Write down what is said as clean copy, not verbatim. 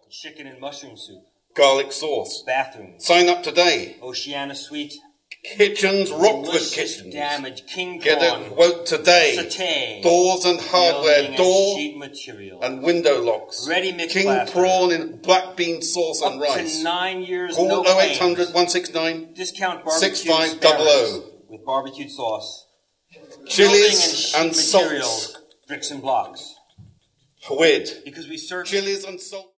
Chicken and mushroom soup. Garlic sauce. Bathrooms. Sign up today. Oceana Suite. Kitchens, Rockford Delicious Kitchens. damage. King Get prawn. a quote today. Satay. Doors and hardware. Building Door sheet material. and window locks. Ready mix King plaster. prawn in black bean sauce and Up rice. to 9 years, Call no 0800 claims. 169 Discount barbecue 6500. spares with barbecued sauce. Chilies Building and sheet materials, salts. bricks and blocks. Hwid. Because we serve Chilies and salt.